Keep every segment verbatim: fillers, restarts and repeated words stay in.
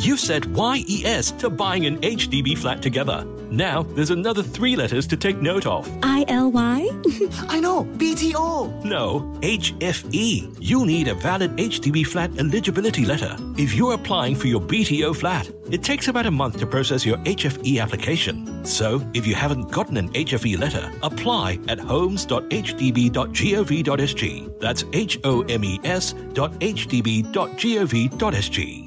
You've said Y E S to buying an H D B flat together. Now, there's another three letters to take note of. I L Y? I know, B T O. No, H F E. You'll need a valid H D B flat eligibility letter if you're applying for your B T O flat. It takes about a month to process your H F E application. So, if you haven't gotten an H F E letter, apply at homes dot h d b dot gov dot s g. That's H O M E S dot H D B dot gov dot s g.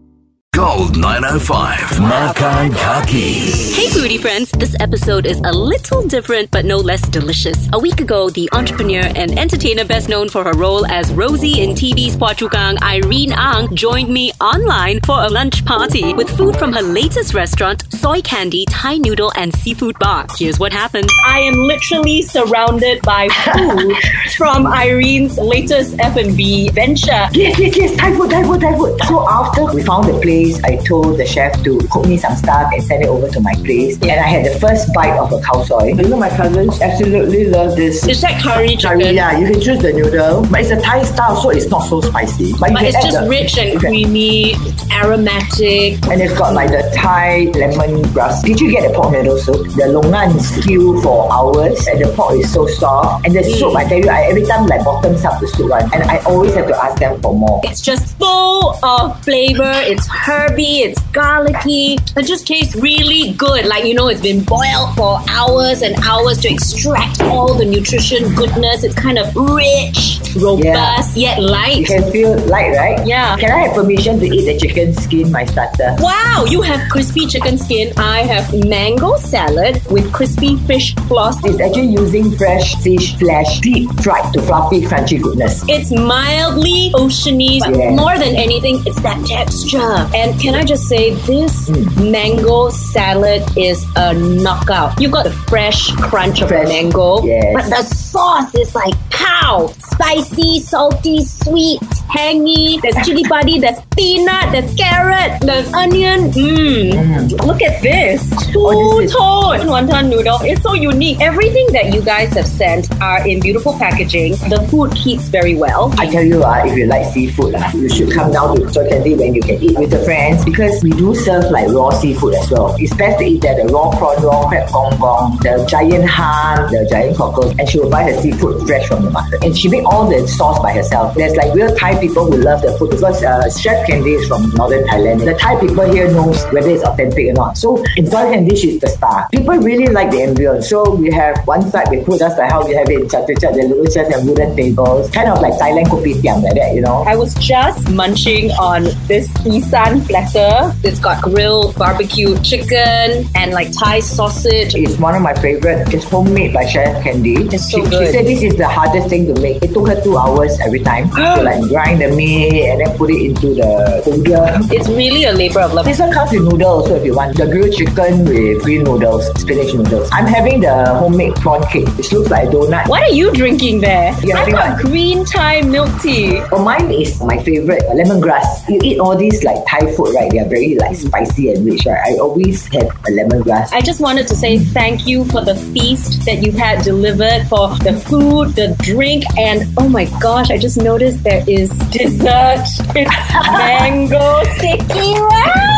Gold nine oh five. Makan Kaki. Hey foodie friends, this episode is a little different but no less delicious. A week ago, the entrepreneur and entertainer best known for her role as Rosie in T V's Phua Chu Kang, Irene Ang, joined me online for a lunch party with food from her latest restaurant, Soy Candy Thai Noodle and Seafood Bar. Here's what happened. I am literally surrounded by food from Irene's latest F and B venture. Yes, yes, yes, Thai food, Thai food, Thai food. So after we found the place, I told the chef to cook me some stuff and send it over to my place. And I had the first bite of a khao soi. You know, my cousins absolutely love this. It's like curry chicken. Curry, yeah, you can choose the noodle. But it's a Thai style, so it's not so spicy. But, but it's just the, rich and creamy, aromatic. And it's got like the Thai lemongrass. Did you get the pork noodle soup? The longan stew for hours and the pork is so soft. And the mm. soup, I tell you, I every time like bottoms up the soup one. And I always have to ask them for more. It's just full of flavor. It's herby, it's garlicky. It just tastes really good. Like, you know, it's been boiled for hours and hours to extract all the nutrition goodness. It's kind of rich, robust, yeah. yet light. You can feel light, right? Yeah. Can I have permission to eat the chicken skin, my starter? Wow, you have crispy chicken skin. I have mango salad with crispy fish floss. It's actually using fresh fish flesh, deep fried to fluffy, crunchy goodness. It's mildly oceany, but yeah. more than anything, it's that texture. And can I just say, this mm. mango salad is a knockout. You got the fresh crunch of fresh. the mango, yes. but the sauce is like cow. Spicy, salty, sweet, tangy. There's chili padi, there's peanut, there's carrot, there's onion. Mmm. Mm. Look at this. Two-tone wonton noodle. It's so unique. Everything that you guys have sent are in beautiful packaging. The food keeps very well. I tell you, uh, if you like seafood, uh, you should come down to Soy Candy when you can eat with the friends, because we do serve like raw seafood as well. It's best to eat there, the raw prawn, raw crab gong gong, the giant han, the giant cockles, and she will buy her seafood fresh from the market. And she make all the sauce by herself. There's like real Thai people who love the food because uh, Chef Candy is from northern Thailand. The Thai people here knows whether it's authentic or not. So in Soy Candy, she's the star. People really like the ambience. So we have one side, they put us like how we have it in Chatuchak, the little chairs and wooden tables, kind of like Thailand kopitiam like that, you know. I was just munching on this Isan platter. It's got grilled barbecue chicken and like Thai sausage. It's one of my favorite. It's homemade by Chef Candy. It's so she, good. She said this is the hardest thing to make. It took her two hours every time to like grind the meat and then put it into the powder. It's really a labor of love. This one comes with noodle also if you want. The grilled chicken with green noodles, spinach noodles. I'm having the homemade prawn cake. It looks like a donut. What are you drinking there? You're I've got green Thai milk tea. Oh, mine is my favorite, lemongrass. You eat all these like Thai food, right? They are very like spicy and rich, right? I always have a lemongrass. I just wanted to say thank you for the feast that you've had delivered, for the food, the drink, and oh my gosh, I just noticed there is dessert. It's mango sticky rice.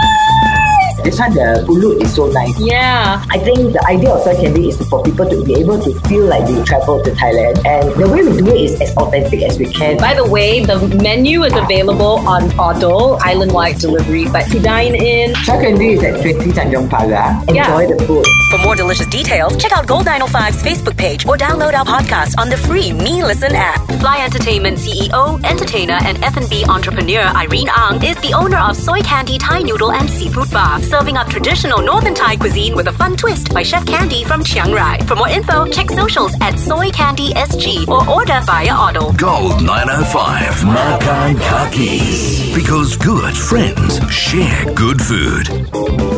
This one, the pulut is so nice. Yeah. I think the idea of Soy Candy is for people to be able to feel like they travel to Thailand. And the way we do it is as authentic as we can. By the way, the menu is available on Oddo, island-wide delivery. But to dine in, Soy Candy is at twenty Tanjong Pagar. Enjoy yeah. the food. For more delicious details, check out Gold nine oh five's Facebook page or download our podcast on the free Me Listen app. Fly Entertainment C E O, entertainer, and F and B entrepreneur Irene Ang is the owner of Soy Candy Thai Noodle and Seafood Bar, serving up traditional Northern Thai cuisine with a fun twist by Chef Candy from Chiang Rai. For more info, check socials at Soy Candy S G or order via Oddo. Gold nine oh five. Makan Kaki. Because good friends share good food.